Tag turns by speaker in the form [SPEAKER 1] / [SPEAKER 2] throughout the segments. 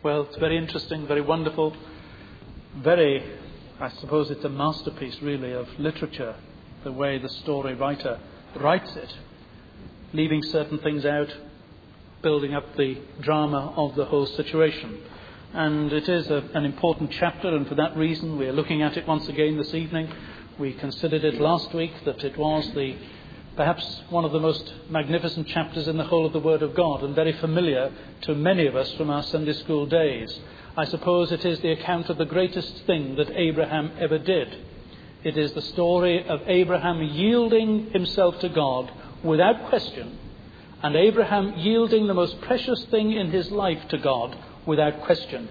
[SPEAKER 1] Well, it's very interesting, very wonderful, I suppose it's a masterpiece really of literature, the way the story writer writes it, leaving certain things out, building up the drama of the whole situation. And it is an important chapter, and for that reason we are looking at it once again this evening. We considered it last week that it was perhaps one of the most magnificent chapters in the whole of the Word of God, and very familiar to many of us from our Sunday school days. I suppose it is the account of the greatest thing that Abraham ever did. It is the story of Abraham yielding himself to God without question, and Abraham yielding the most precious thing in his life to God without question.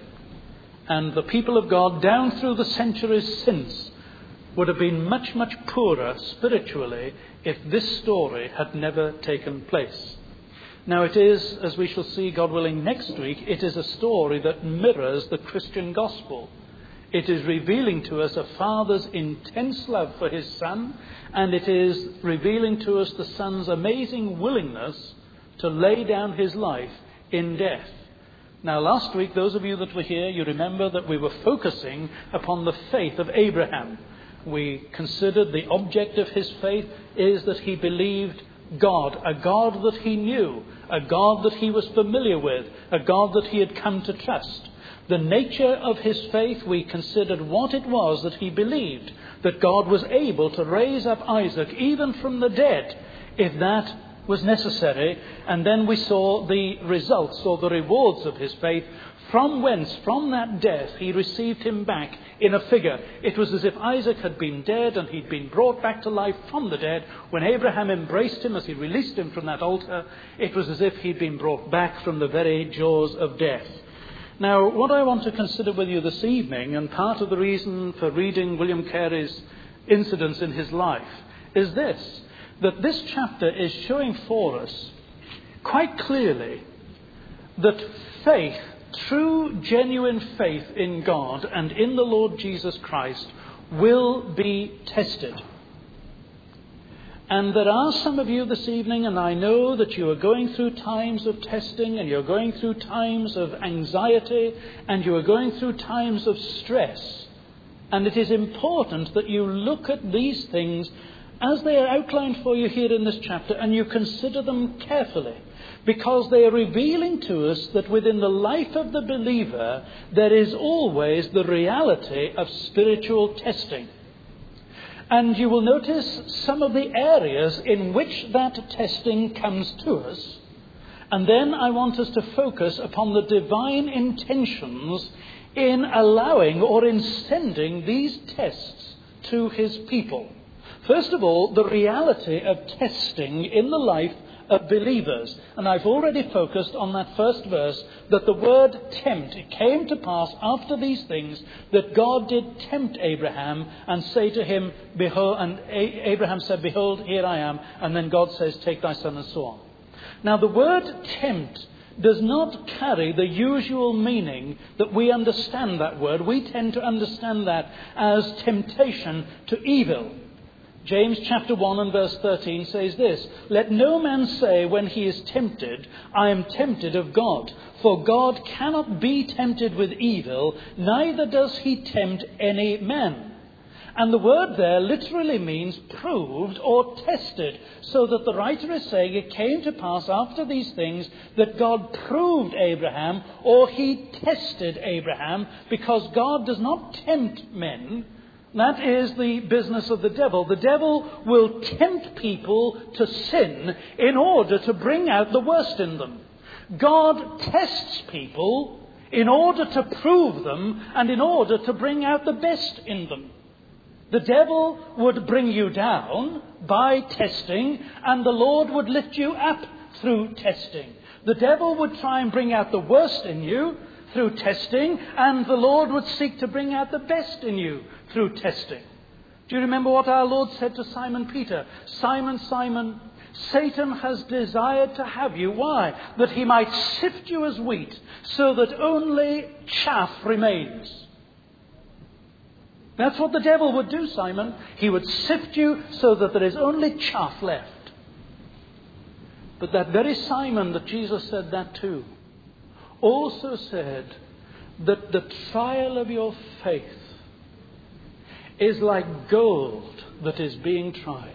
[SPEAKER 1] And the people of God, down through the centuries since, would have been much, much poorer spiritually if this story had never taken place. Now it is, as we shall see, God willing, next week, it is a story that mirrors the Christian gospel. It is revealing to us a father's intense love for his son, and it is revealing to us the son's amazing willingness to lay down his life in death. Now last week, those of you that were here, you remember that we were focusing upon the faith of Abraham. We considered the object of his faith is that he believed God, a God that he knew, a God that he was familiar with, a God that he had come to trust. The nature of his faith, we considered what it was that he believed, that God was able to raise up Isaac even from the dead, if that was necessary. And then we saw the results or the rewards of his faith, from whence, from that death, he received him back in a figure. It was as if Isaac had been dead and he'd been brought back to life from the dead. When Abraham embraced him as he released him from that altar, it was as if he'd been brought back from the very jaws of death. Now, what I want to consider with you this evening, and part of the reason for reading William Carey's incidents in his life, is this, that this chapter is showing for us quite clearly that faith, true, genuine faith in God and in the Lord Jesus Christ, will be tested. And there are some of you this evening, and I know that you are going through times of testing, and you're going through times of anxiety, and you are going through times of stress. And it is important that you look at these things as they are outlined for you here in this chapter, and you consider them carefully, because they are revealing to us that within the life of the believer there is always the reality of spiritual testing. And you will notice some of the areas in which that testing comes to us. And then I want us to focus upon the divine intentions in allowing or in sending these tests to his people. First of all, the reality of testing in the life of believers. And I've already focused on that first verse, that the word tempt, it came to pass after these things that God did tempt Abraham and say to him, behold, and Abraham said, behold, here I am. And then God says, take thy son, and so on. Now the word tempt does not carry the usual meaning that we understand that word. We tend to understand that as temptation to evil. James chapter 1 and verse 13 says this, let no man say when he is tempted, I am tempted of God. For God cannot be tempted with evil, neither does he tempt any man. And the word there literally means proved or tested, so that the writer is saying it came to pass after these things that God proved Abraham, or he tested Abraham, because God does not tempt men. That is the business of the devil. The devil will tempt people to sin in order to bring out the worst in them. God tests people in order to prove them and in order to bring out the best in them. The devil would bring you down by testing, and the Lord would lift you up through testing. The devil would try and bring out the worst in you through testing, and the Lord would seek to bring out the best in you through testing. Do you remember what our Lord said to Simon Peter? Simon, Simon, Satan has desired to have you. Why? That he might sift you as wheat, so that only chaff remains. That's what the devil would do, Simon. He would sift you so that there is only chaff left. But that very Simon that Jesus said that to also said that the trial of your faith is like gold that is being tried,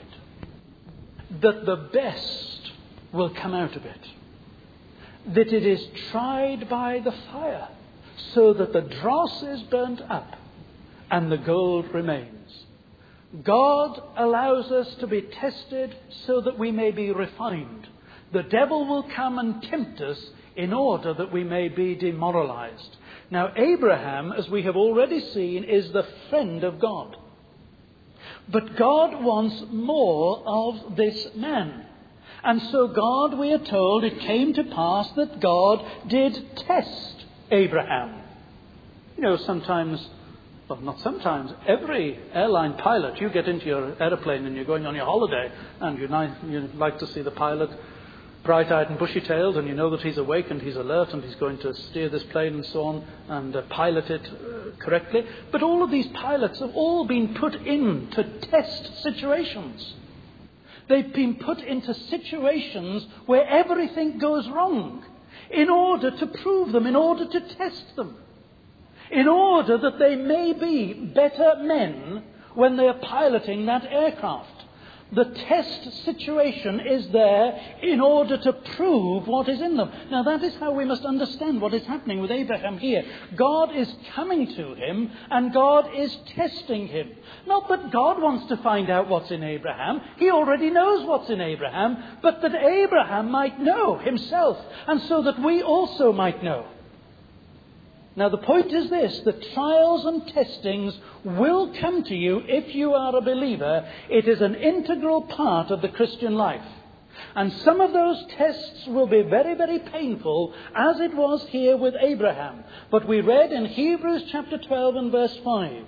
[SPEAKER 1] that the best will come out of it, that it is tried by the fire, so that the dross is burnt up and the gold remains. God allows us to be tested so that we may be refined. The devil will come and tempt us in order that we may be demoralized. Now, Abraham, as we have already seen, is the friend of God. But God wants more of this man. And so God, we are told, it came to pass that God did test Abraham. You know, sometimes, well, not sometimes, every airline pilot, you get into your aeroplane and you're going on your holiday, and you like to see the pilot bright-eyed and bushy-tailed, and you know that he's awake and he's alert and he's going to steer this plane and so on and pilot it correctly. But all of these pilots have all been put into test situations. They've been put into situations where everything goes wrong in order to prove them, in order to test them, in order that they may be better men when they are piloting that aircraft. The test situation is there in order to prove what is in them. Now, that is how we must understand what is happening with Abraham here. God is coming to him and God is testing him. Not that God wants to find out what's in Abraham. He already knows what's in Abraham, but that Abraham might know himself, and so that we also might know. Now, the point is this, that trials and testings will come to you if you are a believer. It is an integral part of the Christian life. And some of those tests will be very, very painful, as it was here with Abraham. But we read in Hebrews chapter 12 and verse 5,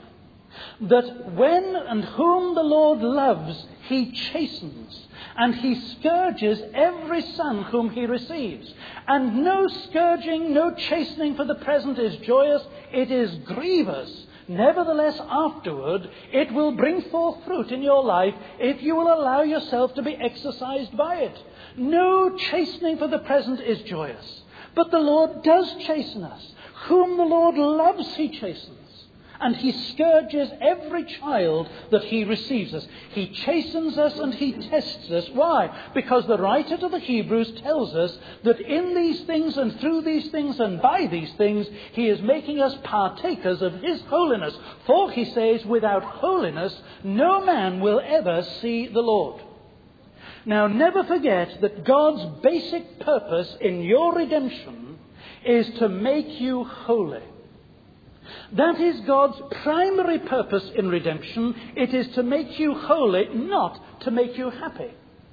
[SPEAKER 1] that when and whom the Lord loves, he chastens, and he scourges every son whom he receives. And no scourging, no chastening for the present is joyous, it is grievous. Nevertheless, afterward, it will bring forth fruit in your life if you will allow yourself to be exercised by it. No chastening for the present is joyous, but the Lord does chasten us. Whom the Lord loves, he chastens. And he scourges every child that he receives us. He chastens us and he tests us. Why? Because the writer to the Hebrews tells us that in these things and through these things and by these things, he is making us partakers of his holiness. For, he says, without holiness, no man will ever see the Lord. Now, never forget that God's basic purpose in your redemption is to make you holy. That is God's primary purpose in redemption. It is to make you holy, not to make you happy.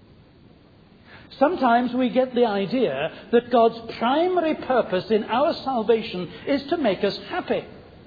[SPEAKER 1] Sometimes we get the idea that God's primary purpose in our salvation is to make us happy.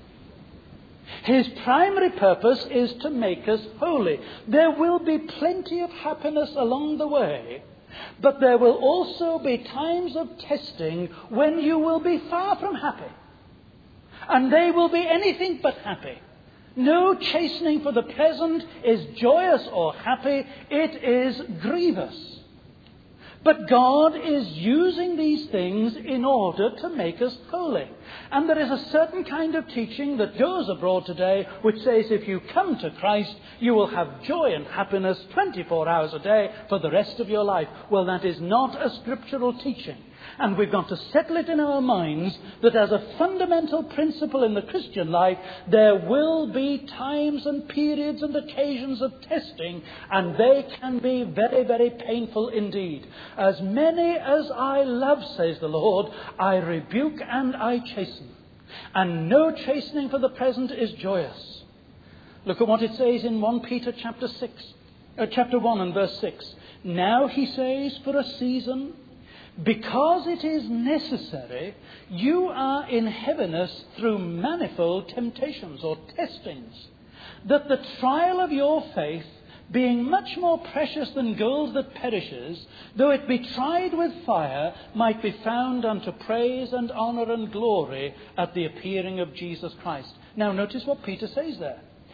[SPEAKER 1] His primary purpose is to make us holy. There will be plenty of happiness along the way, but there will also be times of testing when you will be far from happy. And they will be anything but happy. No chastening for the present is joyous or happy. It is grievous. But God is using these things in order to make us holy. And there is a certain kind of teaching that goes abroad today which says if you come to Christ, you will have joy and happiness 24 hours a day for the rest of your life. Well, that is not a scriptural teaching. And we've got to settle it in our minds that as a fundamental principle in the Christian life, there will be times and periods and occasions of testing, and they can be very, very painful indeed. As many as I love, says the Lord, I rebuke and I chasten. And no chastening for the present is joyous. Look at what it says in 1 Peter chapter 1 and verse 6. Now, he says, for a season, because it is necessary, you are in heaviness through manifold temptations or testings, that the trial of your faith, being much more precious than gold that perishes, though it be tried with fire, might be found unto praise and honour and glory at the appearing of Jesus Christ. Now notice what Peter says there.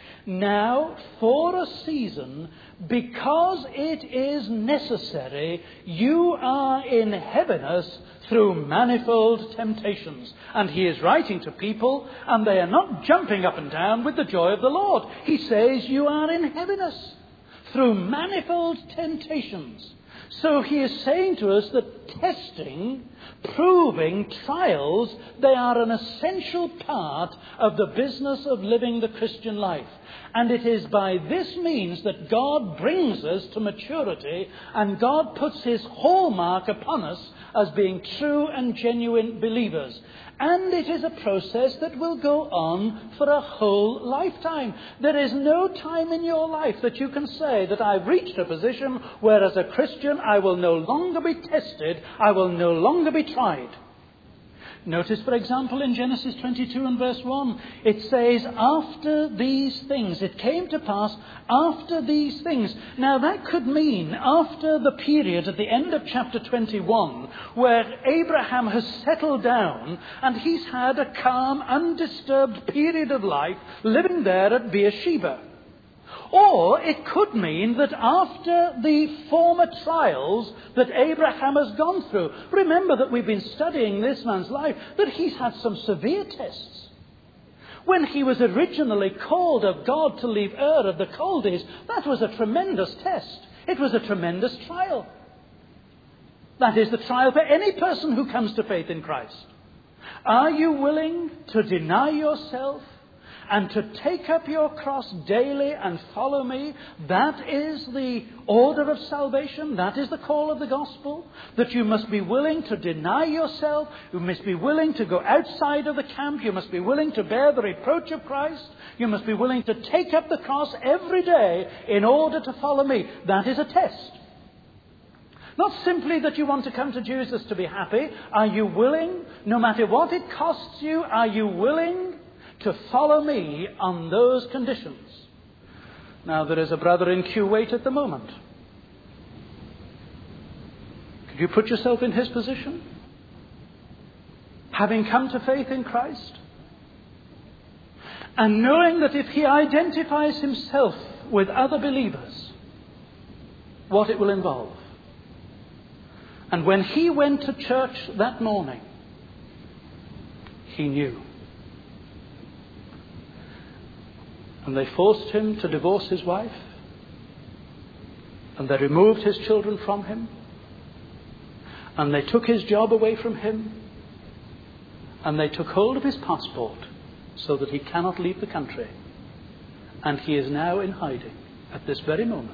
[SPEAKER 1] Now, for a season, because it is necessary, you are in heaviness through manifold temptations. And he is writing to people, and they are not jumping up and down with the joy of the Lord. He says, you are in heaviness through manifold temptations. So he is saying to us that testing, proving, trials, they are an essential part of the business of living the Christian life. And it is by this means that God brings us to maturity, and God puts his hallmark upon us as being true and genuine believers. And it is a process that will go on for a whole lifetime. There is no time in your life that you can say that I've reached a position where as a Christian I will no longer be tested, I will no longer be tried. Notice, for example, in Genesis 22 and verse 1, it says, after these things, it came to pass after these things. Now that could mean after the period at the end of chapter 21, where Abraham has settled down and he's had a calm, undisturbed period of life living there at Beersheba. Or it could mean that after the former trials that Abraham has gone through. Remember that we've been studying this man's life, that he's had some severe tests. When he was originally called of God to leave Ur of the Chaldees, that was a tremendous test. It was a tremendous trial. That is the trial for any person who comes to faith in Christ. Are you willing to deny yourself and to take up your cross daily and follow me? That is the order of salvation. That is the call of the gospel. That you must be willing to deny yourself. You must be willing to go outside of the camp. You must be willing to bear the reproach of Christ. You must be willing to take up the cross every day in order to follow me. That is a test. Not simply that you want to come to Jesus to be happy. Are you willing, no matter what it costs you, are you willing to follow me on those conditions? Now, there is a brother in Kuwait at the moment. Could you put yourself in his position? Having come to faith in Christ, and knowing that if he identifies himself with other believers, what it will involve. And when he went to church that morning, he knew. And they forced him to divorce his wife. And they removed his children from him. And they took his job away from him. And they took hold of his passport so that he cannot leave the country. And he is now in hiding at this very moment.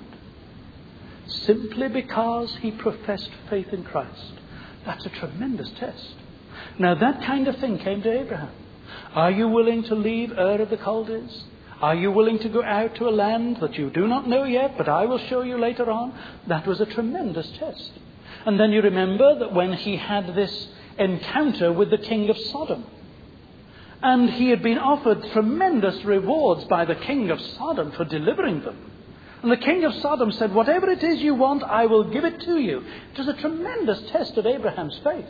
[SPEAKER 1] Simply because he professed faith in Christ. That's a tremendous test. Now that kind of thing came to Abraham. Are you willing to leave Ur of the Chaldees? Are you willing to go out to a land that you do not know yet, but I will show you later on? That was a tremendous test. And then you remember that when he had this encounter with the king of Sodom, and he had been offered tremendous rewards by the king of Sodom for delivering them. And the king of Sodom said, whatever it is you want, I will give it to you. It was a tremendous test of Abraham's faith.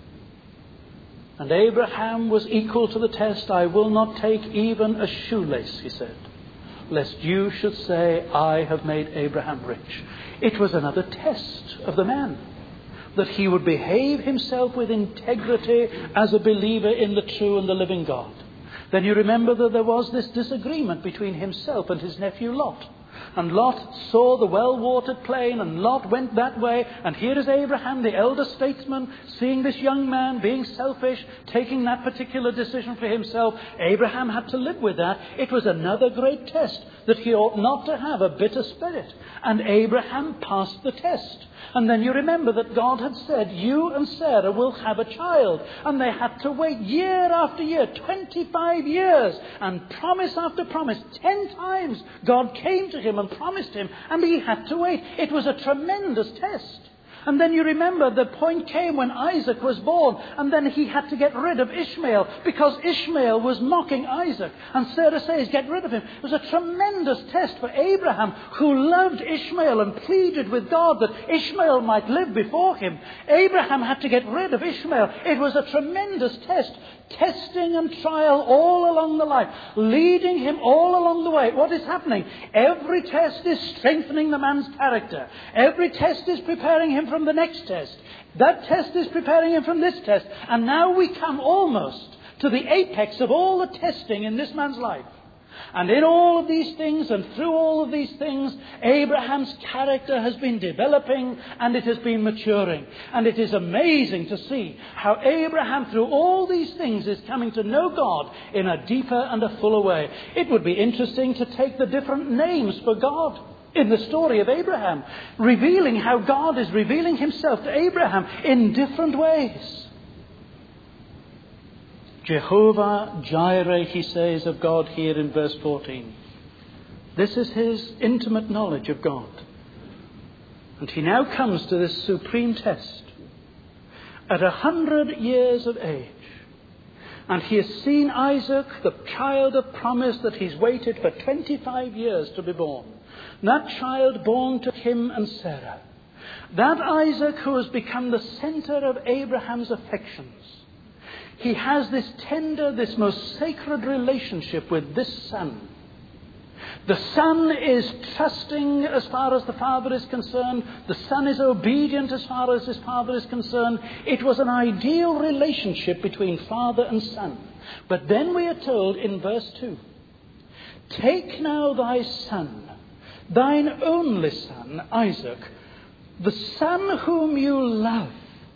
[SPEAKER 1] And Abraham was equal to the test. I will not take even a shoelace, he said, lest you should say, I have made Abraham rich. It was another test of the man, that he would behave himself with integrity as a believer in the true and the living God. Then you remember that there was this disagreement between himself and his nephew Lot. And Lot saw the well-watered plain, and Lot went that way. And here is Abraham, the elder statesman, seeing this young man being selfish, taking that particular decision for himself. Abraham had to live with that. It was another great test, that he ought not to have a bitter spirit. And Abraham passed the test. And then you remember that God had said, you and Sarah will have a child. And they had to wait year after year, 25 years, and promise after promise. 10 times God came to him and promised him, and he had to wait. It was a tremendous test. And then you remember the point came when Isaac was born, and then he had to get rid of Ishmael because Ishmael was mocking Isaac. And Sarah says, get rid of him. It was a tremendous test for Abraham, who loved Ishmael and pleaded with God that Ishmael might live before him. Abraham had to get rid of Ishmael. It was a tremendous test. Testing and trial all along the life, leading him all along the way. What is happening? Every test is strengthening the man's character. Every test is preparing him from the next test. That test is preparing him from this test. And now we come almost to the apex of all the testing in this man's life. And in all of these things and through all of these things, Abraham's character has been developing and it has been maturing. And it is amazing to see how Abraham, through all these things, is coming to know God in a deeper and a fuller way. It would be interesting to take the different names for God in the story of Abraham, revealing how God is revealing himself to Abraham in different ways. Jehovah Jireh, he says of God here in verse 14. This is his intimate knowledge of God. And he now comes to this supreme test. At 100 years of age, and he has seen Isaac, the child of promise that he's waited for 25 years to be born. That child born to him and Sarah. That Isaac who has become the center of Abraham's affections. He has this tender, this most sacred relationship with this son. The son is trusting as far as the father is concerned. The son is obedient as far as his father is concerned. It was an ideal relationship between father and son. But then we are told in verse 2, take now thy son, thine only son, Isaac, the son whom you love.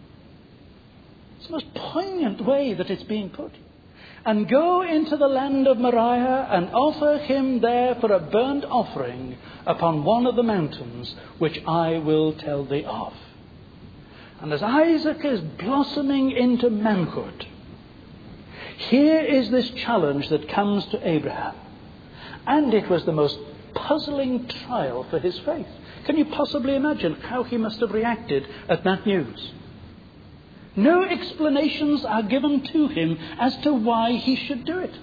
[SPEAKER 1] It's the most poignant way that it's being put. And go into the land of Moriah and offer him there for a burnt offering upon one of the mountains which I will tell thee of. And as Isaac is blossoming into manhood, here is this challenge that comes to Abraham. And it was the most puzzling trial for his faith. Can you possibly imagine how he must have reacted at that news? No explanations are given to him as to why he should do it.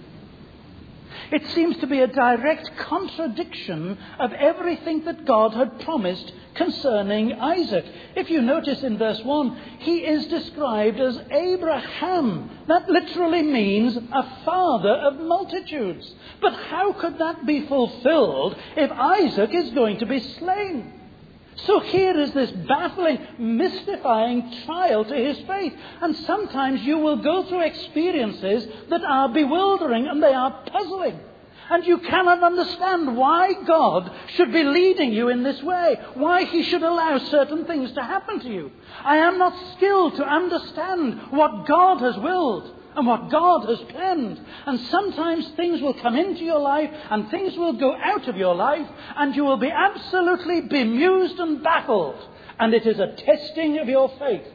[SPEAKER 1] It seems to be a direct contradiction of everything that God had promised concerning Isaac. If you notice in verse 1, he is described as Abraham. That literally means a father of multitudes. But how could that be fulfilled if Isaac is going to be slain? So here is this baffling, mystifying trial to his faith. And sometimes you will go through experiences that are bewildering and they are puzzling. And you cannot understand why God should be leading you in this way. Why he should allow certain things to happen to you. I am not skilled to understand what God has willed and what God has planned. And sometimes things will come into your life and things will go out of your life and you will be absolutely bemused and baffled. And it is a testing of your faith.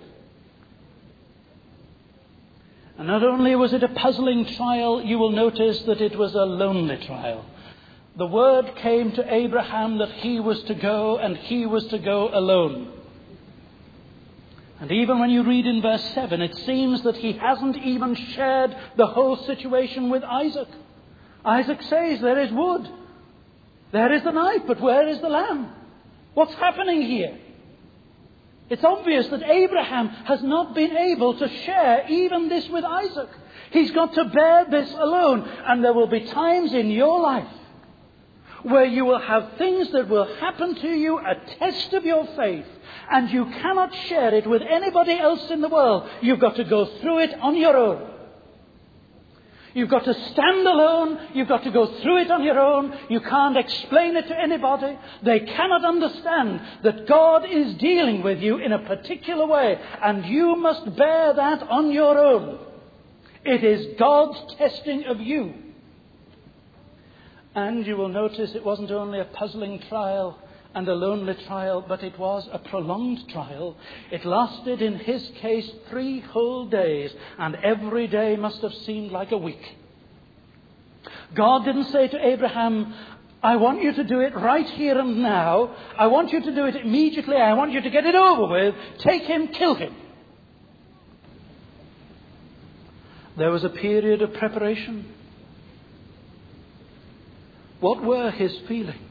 [SPEAKER 1] And not only was it a puzzling trial, you will notice that it was a lonely trial. The word came to Abraham that he was to go and he was to go alone. And even when you read in verse 7, it seems that he hasn't even shared the whole situation with Isaac. Isaac says, there is wood. There is the knife, but where is the lamb? What's happening here? It's obvious that Abraham has not been able to share even this with Isaac. He's got to bear this alone. And there will be times in your life where you will have things that will happen to you, a test of your faith, and you cannot share it with anybody else in the world. You've got to go through it on your own. You've got to stand alone. You've got to go through it on your own. You can't explain it to anybody. They cannot understand that God is dealing with you in a particular way, and you must bear that on your own. It is God's testing of you. And you will notice it wasn't only a puzzling trial and a lonely trial, but it was a prolonged trial. It lasted, in his case, 3 whole days, and every day must have seemed like a week. God didn't say to Abraham, I want you to do it right here and now. I want you to do it immediately. I want you to get it over with. Take him, kill him. There was a period of preparation. What were his feelings?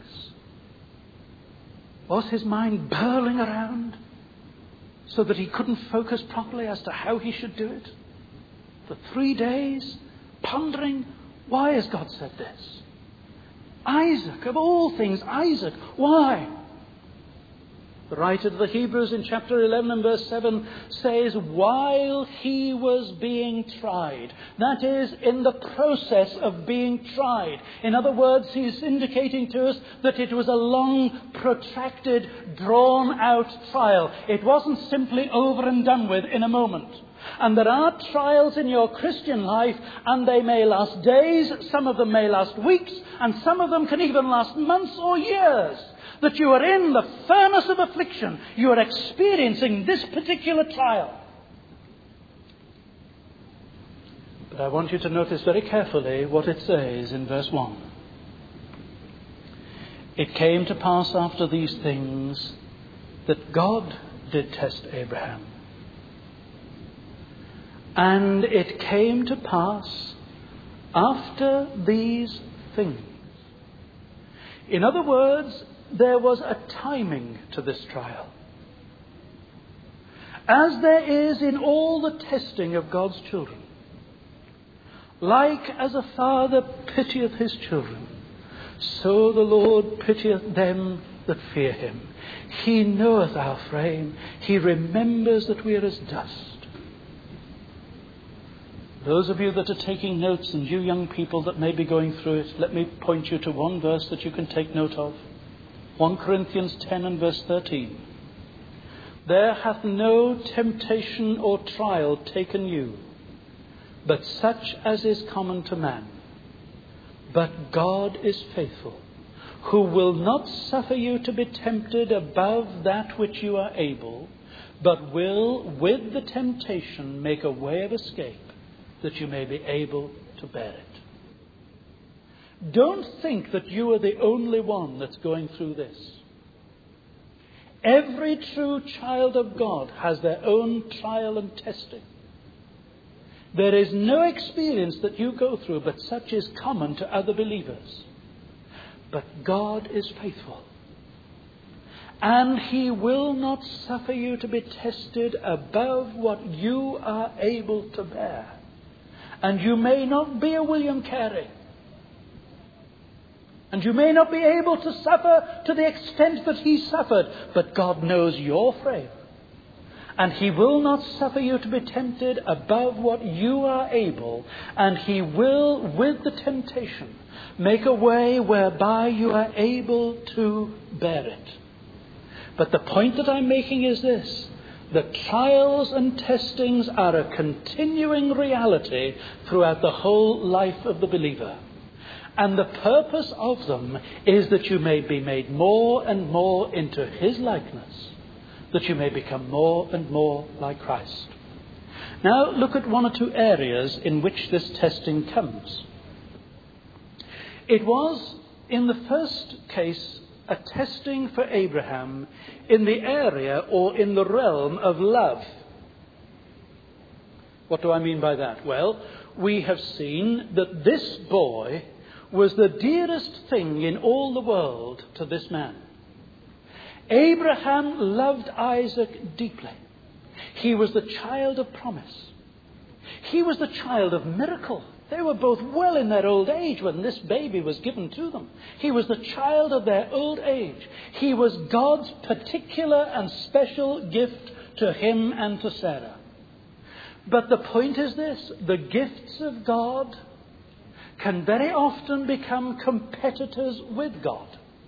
[SPEAKER 1] Was his mind whirling around so that he couldn't focus properly as to how he should do it? for 3 days, pondering, why has God said this? Isaac, of all things, Isaac, why? The writer to the Hebrews in chapter 11 and verse 7 says, while he was being tried. That is, in the process of being tried. In other words, he's indicating to us that it was a long, protracted, drawn-out trial. It wasn't simply over and done with in a moment. And there are trials in your Christian life, and they may last days, some of them may last weeks, and some of them can even last months or years. That you are in the furnace of affliction. You are experiencing this particular trial. But I want you to notice very carefully what it says in verse 1. It came to pass after these things that God did test Abraham. And it came to pass after these things. In other words, there was a timing to this trial. As there is in all the testing of God's children. Like as a father pitieth his children, so the Lord pitieth them that fear him. He knoweth our frame. He remembers that we are as dust. Those of you that are taking notes, and you young people that may be going through it, let me point you to one verse that you can take note of. 1 Corinthians 10 and verse 13. There hath no temptation or trial taken you, but such as is common to man. But God is faithful, who will not suffer you to be tempted above that which you are able, but will with the temptation make a way of escape, that you may be able to bear it. Don't think that you are the only one that's going through this. Every true child of God has their own trial and testing. There is no experience that you go through, but such is common to other believers. But God is faithful. And He will not suffer you to be tested above what you are able to bear. And you may not be a William Carey. And you may not be able to suffer to the extent that He suffered. But God knows your frame. And He will not suffer you to be tempted above what you are able. And He will, with the temptation, make a way whereby you are able to bear it. But the point that I'm making is this. The trials and testings are a continuing reality throughout the whole life of the believer. And the purpose of them is that you may be made more and more into His likeness, that you may become more and more like Christ. Now look at one or two areas in which this testing comes. It was, in the first case, a testing for Abraham in the area or in the realm of love. What do I mean by that? Well, we have seen that this boy was the dearest thing in all the world to this man. Abraham loved Isaac deeply. He was the child of promise. He was the child of miracle. They were both well in their old age when this baby was given to them. He was the child of their old age. He was God's particular and special gift to him and to Sarah. But the point is this: the gifts of God can very often become competitors with God.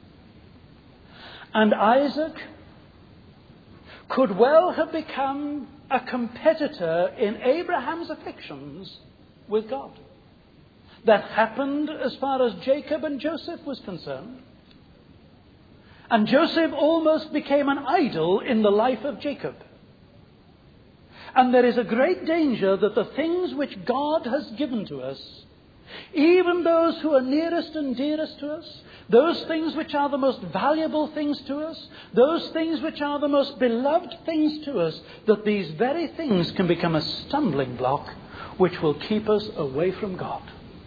[SPEAKER 1] And Isaac could well have become a competitor in Abraham's affections with God. That happened as far as Jacob and Joseph was concerned. And Joseph almost became an idol in the life of Jacob. And there is a great danger that the things which God has given to us, even those who are nearest and dearest to us, those things which are the most valuable things to us, those things which are the most beloved things to us, that these very things can become a stumbling block which will keep us away from God.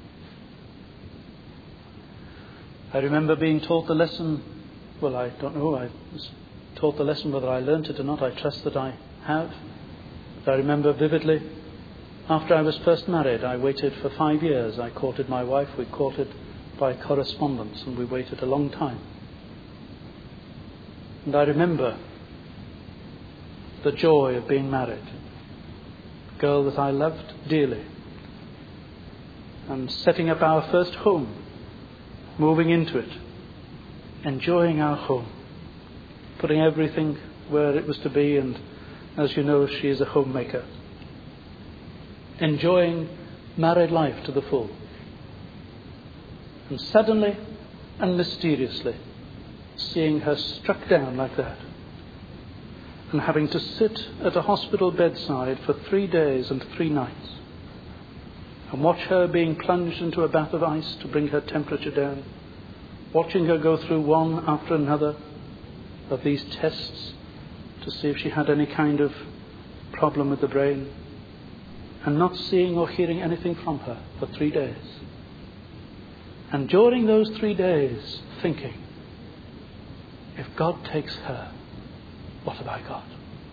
[SPEAKER 1] I remember being taught the lesson, well, I don't know, I was taught the lesson whether I learnt it or not. I trust that I have. But I remember vividly After I was first married, I waited for 5 years. I courted my wife. We courted by correspondence, and we waited a long time. And I remember the joy of being married. A girl that I loved dearly. And setting up our first home, moving into it, enjoying our home, putting everything where it was to be, and as you know, she is a homemaker. Enjoying married life to the full. And suddenly and mysteriously seeing her struck down like that, and having to sit at a hospital bedside for 3 days and 3 nights, and watch her being plunged into a bath of ice to bring her temperature down, watching her go through one after another of these tests to see if she had any kind of problem with the brain, and not seeing or hearing anything from her for 3 days. And during those 3 days thinking, if God takes her, what have I got?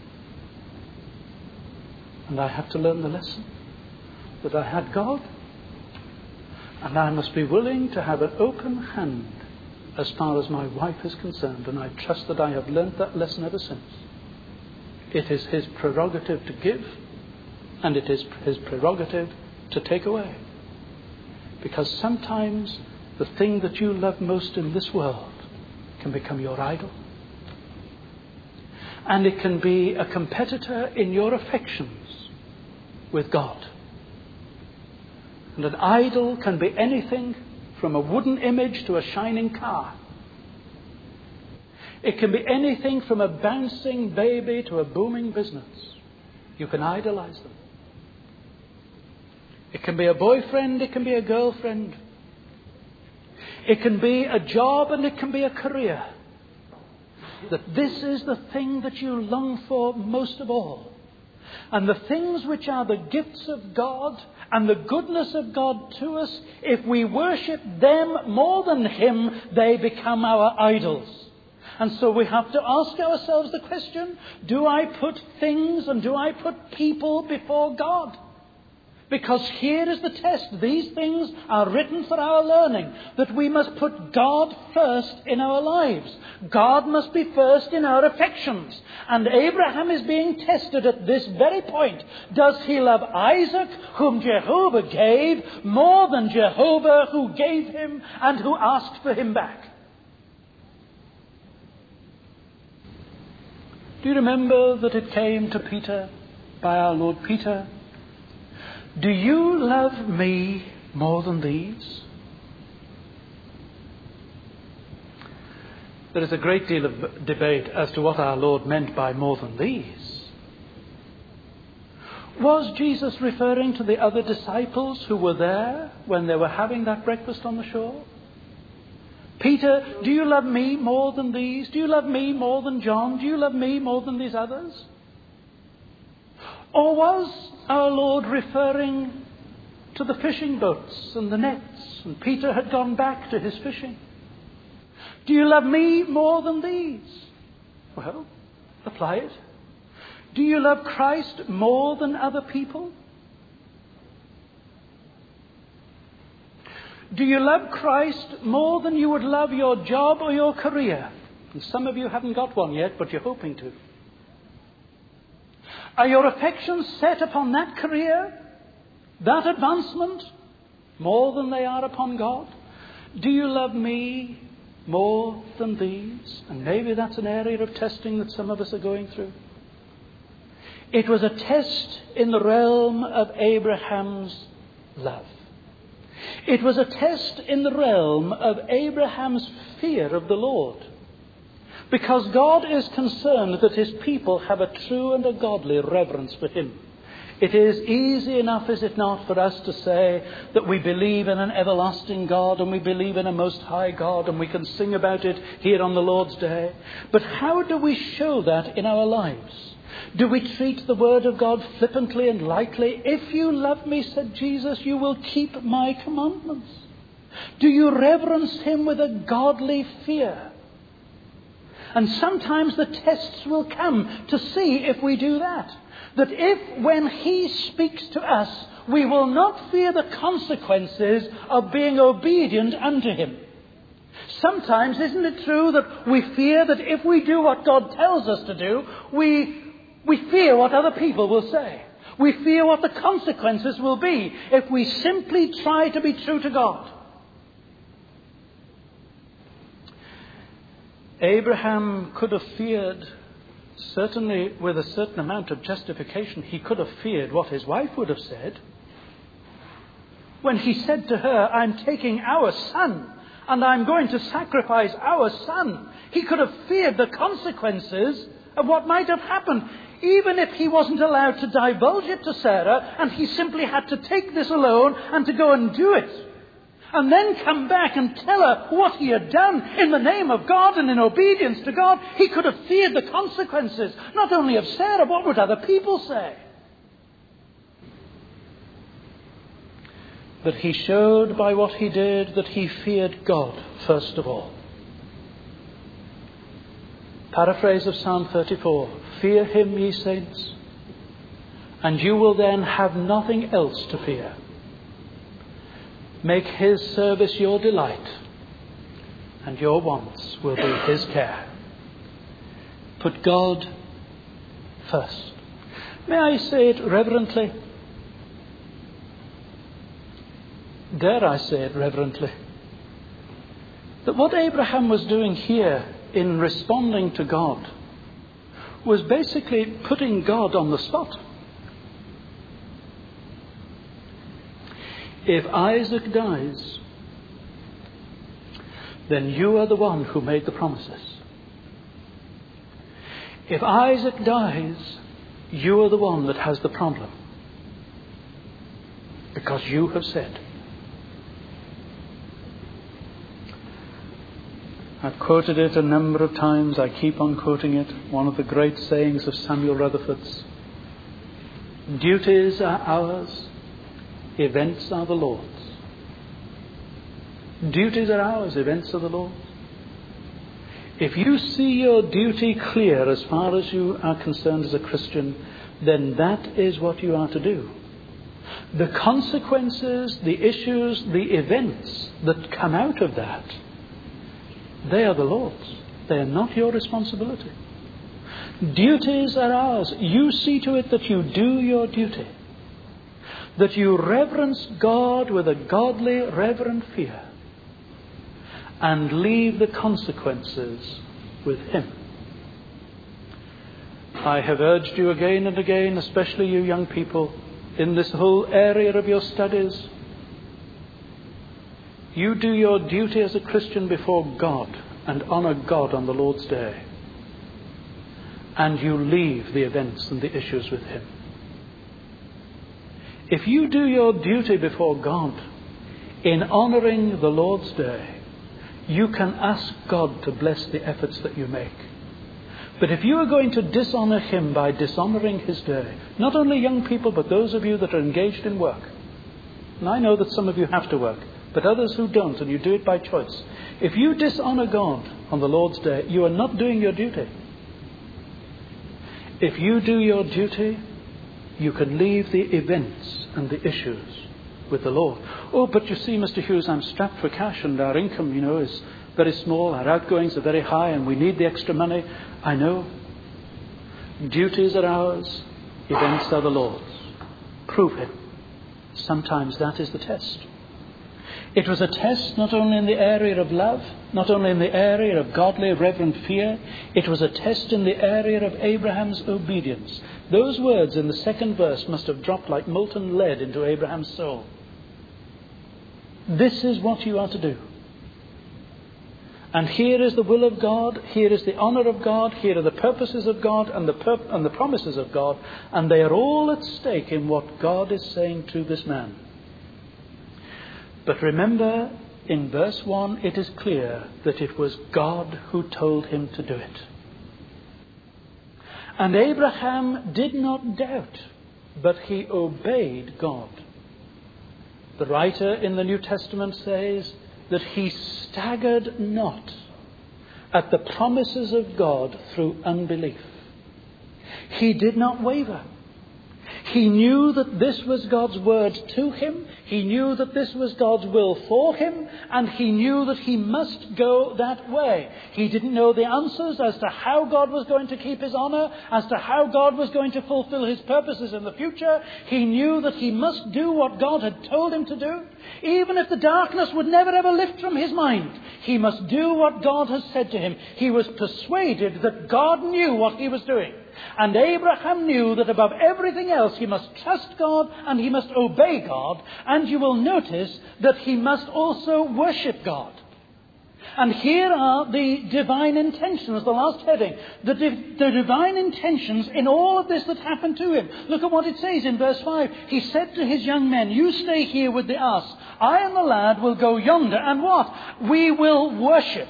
[SPEAKER 1] And I had to learn the lesson that I had God, and I must be willing to have an open hand as far as my wife is concerned, and I trust that I have learnt that lesson ever since. It is His prerogative to give, and it is His prerogative to take away. Because sometimes the thing that you love most in this world can become your idol. And it can be a competitor in your affections with God. And an idol can be anything from a wooden image to a shining car. It can be anything from a bouncing baby to a booming business. You can idolize them. It can be a boyfriend, it can be a girlfriend. It can be a job, and it can be a career. That this is the thing that you long for most of all. And the things which are the gifts of God and the goodness of God to us, if we worship them more than Him, they become our idols. And so we have to ask ourselves the question, do I put things and do I put people before God? Because here is the test. These things are written for our learning, that we must put God first in our lives. God must be first in our affections. And Abraham is being tested at this very point. Does he love Isaac, whom Jehovah gave, more than Jehovah who gave him and who asked for him back? Do you remember that it came to Peter by our Lord Peter? Do you love me more than these? There is a great deal of debate as to what our Lord meant by more than these. Was Jesus referring to the other disciples who were there when they were having that breakfast on the shore? Peter, do you love me more than these? Do you love me more than John? Do you love me more than these others? Or was our Lord referring to the fishing boats and the nets, and Peter had gone back to his fishing? Do you love me more than these? Well, apply it. Do you love Christ more than other people? Do you love Christ more than you would love your job or your career? And some of you haven't got one yet, but you're hoping to. Are your affections set upon that career, that advancement, more than they are upon God? Do you love me more than these? And maybe that's an area of testing that some of us are going through. It was a test in the realm of Abraham's love. It was a test in the realm of Abraham's fear of the Lord. Because God is concerned that His people have a true and a godly reverence for Him. It is easy enough, is it not, for us to say that we believe in an everlasting God and we believe in a most high God, and we can sing about it here on the Lord's Day. But how do we show that in our lives? Do we treat the Word of God flippantly and lightly? If you love me, said Jesus, you will keep my commandments. Do you reverence Him with a godly fear? And sometimes the tests will come to see if we do that. That if, when he speaks to us, we will not fear the consequences of being obedient unto him. Sometimes, isn't it true that we fear that if we do what God tells us to do, we fear what other people will say. We fear what the consequences will be if we simply try to be true to God. Abraham could have feared, certainly with a certain amount of justification, he could have feared what his wife would have said. When he said to her, I'm taking our son and I'm going to sacrifice our son, he could have feared the consequences of what might have happened, even if he wasn't allowed to divulge it to Sarah and he simply had to take this alone and to go and do it. And then come back and tell her what he had done in the name of God and in obedience to God. He could have feared the consequences, not only of Sarah, what would other people say? But he showed by what he did that he feared God, first of all. Paraphrase of Psalm 34. Fear him, ye saints, and you will then have nothing else to fear. Make his service your delight, and your wants will be his care. Put God first. May I say it reverently? Dare I say it reverently? That what Abraham was doing here in responding to God was basically putting God on the spot. If Isaac dies, then you are the one who made the promises. If Isaac dies, you are the one that has the problem. Because you have said. I've quoted it a number of times. I keep on quoting it. One of the great sayings of Samuel Rutherford's. Duties are ours. Events are the Lord's. Duties are ours. Events are the Lord's. If you see your duty clear as far as you are concerned as a Christian, then that is what you are to do. The consequences, the issues, the events that come out of that, they are the Lord's. They are not your responsibility. Duties are ours. You see to it that you do your duty. That you reverence God with a godly, reverent fear. And leave the consequences with him. I have urged you again and again, especially you young people, in this whole area of your studies. You do your duty as a Christian before God and honour God on the Lord's day. And you leave the events and the issues with him. If you do your duty before God in honouring the Lord's day, you can ask God to bless the efforts that you make. But if you are going to dishonour him by dishonouring his day, not only young people, but those of you that are engaged in work, and I know that some of you have to work, but others who don't, and you do it by choice. If you dishonour God on the Lord's day, you are not doing your duty. If you do your duty, you can leave the events and the issues with the Lord. Oh, but you see, Mr. Hughes, I'm strapped for cash and our income, is very small. Our outgoings are very high and we need the extra money. I know. Duties are ours. Events are the Lord's. Prove him. Sometimes that is the test. It was a test not only in the area of love, not only in the area of godly, reverent fear. It was a test in the area of Abraham's obedience. Those words in the second verse must have dropped like molten lead into Abraham's soul. This is what you are to do. And here is the will of God, here is the honour of God, here are the purposes of God and the promises of God, and they are all at stake in what God is saying to this man. But remember, in verse 1, it is clear that it was God who told him to do it. And Abraham did not doubt, but he obeyed God. The writer in the New Testament says that he staggered not, at the promises of God through unbelief. He did not waver. He knew that this was God's word to him. He knew that this was God's will for him. And he knew that he must go that way. He didn't know the answers as to how God was going to keep his honor, as to how God was going to fulfill his purposes in the future. He knew that he must do what God had told him to do. Even if the darkness would never ever lift from his mind, he must do what God has said to him. He was persuaded that God knew what he was doing. And Abraham knew that above everything else he must trust God and he must obey God. And you will notice that he must also worship God. And here are the divine intentions, the last heading. The divine intentions in all of this that happened to him. Look at what it says in verse 5. He said to his young men, "You stay here with the ass. I and the lad will go yonder." And what? We will worship.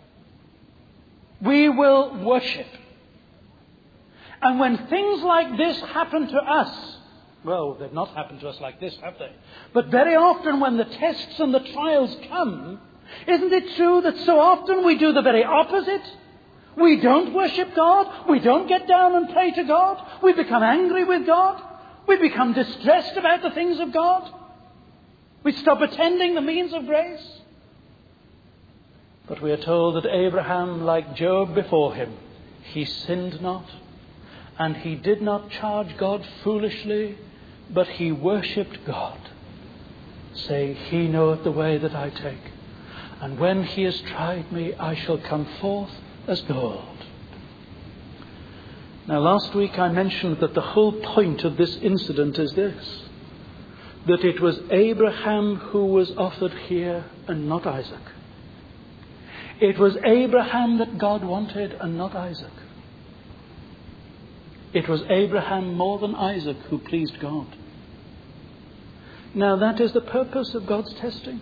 [SPEAKER 1] We will worship. And when things like this happen to us, well, they've not happened to us like this, have they? But very often when the tests and the trials come, isn't it true that so often we do the very opposite? We don't worship God. We don't get down and pray to God. We become angry with God. We become distressed about the things of God. We stop attending the means of grace. But we are told that Abraham, like Job before him, he sinned not. And he did not charge God foolishly, but he worshipped God. Say, "He knoweth the way that I take. And when he has tried me, I shall come forth as gold." Now, last week I mentioned that the whole point of this incident is this: that it was Abraham who was offered here and not Isaac. It was Abraham that God wanted and not Isaac. It was Abraham more than Isaac who pleased God. Now that is the purpose of God's testing.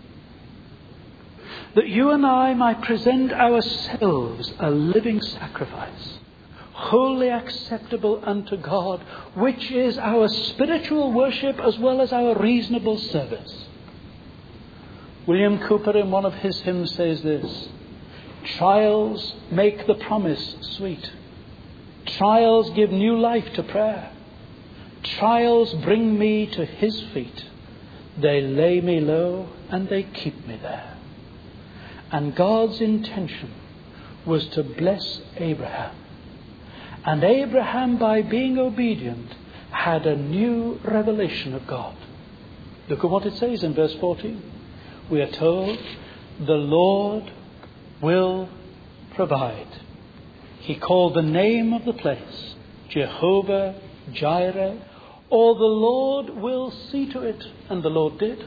[SPEAKER 1] That you and I might present ourselves a living sacrifice, wholly acceptable unto God, which is our spiritual worship as well as our reasonable service. William Cowper in one of his hymns says this: "Trials make the promise sweet. Trials give new life to prayer. Trials bring me to his feet. They lay me low and they keep me there." And God's intention was to bless Abraham. And Abraham, by being obedient, had a new revelation of God. Look at what it says in verse 14. We are told, "The Lord will provide." He called the name of the place Jehovah Jireh, or "the Lord will see to it," and the Lord did.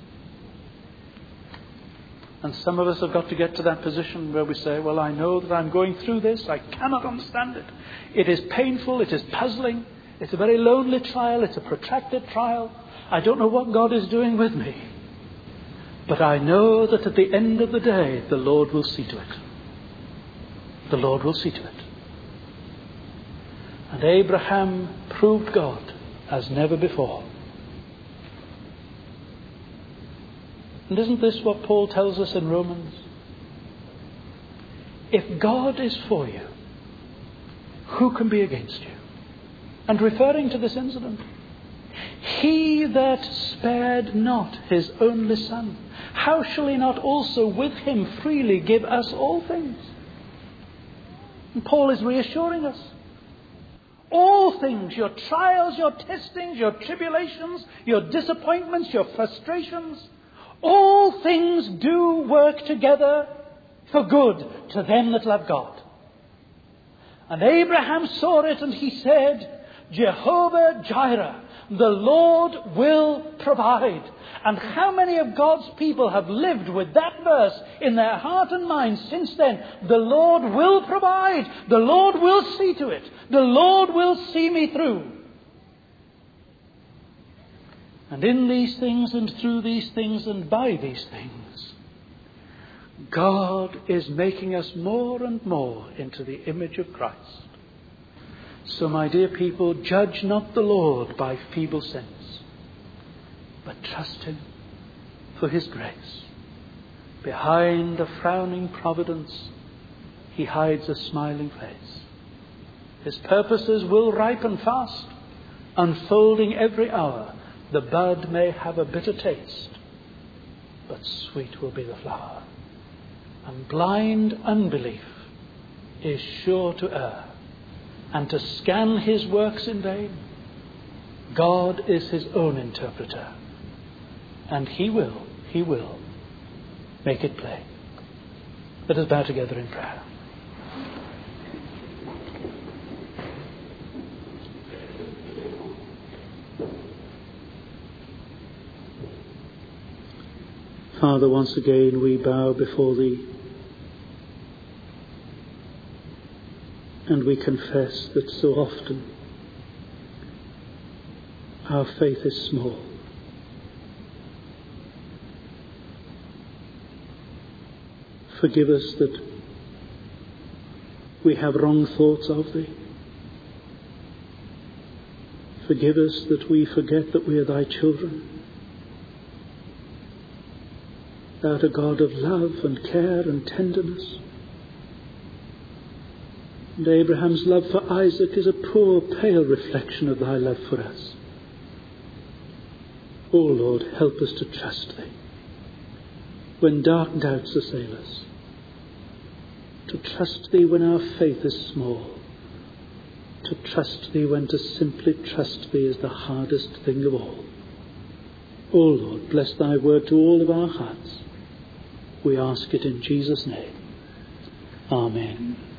[SPEAKER 1] And some of us have got to get to that position where we say, "Well, I know that I'm going through this. I cannot understand it. It is painful. It is puzzling. It's a very lonely trial. It's a protracted trial. I don't know what God is doing with me. But I know that at the end of the day, the Lord will see to it. The Lord will see to it." And Abraham proved God as never before. And isn't this what Paul tells us in Romans? If God is for you, who can be against you? And referring to this incident, "He that spared not his only son, how shall he not also with him freely give us all things?" And Paul is reassuring us. All things, your trials, your testings, your tribulations, your disappointments, your frustrations, all things do work together for good to them that love God. And Abraham saw it and he said, "Jehovah Jireh, the Lord will provide." And how many of God's people have lived with that verse in their heart and mind since then? The Lord will provide. The Lord will see to it. The Lord will see me through. And in these things and through these things and by these things, God is making us more and more into the image of Christ. So, my dear people, judge not the Lord by feeble sense, but trust him for his grace. Behind a frowning providence he hides a smiling face. His purposes will ripen fast, unfolding every hour. The bud may have a bitter taste, but sweet will be the flower. And blind unbelief is sure to err, and to scan his works in vain. God is his own interpreter, and he will make it plain. Let us bow together in prayer. Father, once again we bow before thee, and we confess that so often our faith is small. Forgive us that we have wrong thoughts of thee. Forgive us that we forget that we are thy children. Thou art a God of love and care and tenderness. And Abraham's love for Isaac is a poor, pale reflection of thy love for us. O Lord, help us to trust thee when dark doubts assail us, to trust thee when our faith is small, to trust thee when to simply trust thee is the hardest thing of all. O Lord, bless thy word to all of our hearts. We ask it in Jesus' name. Amen.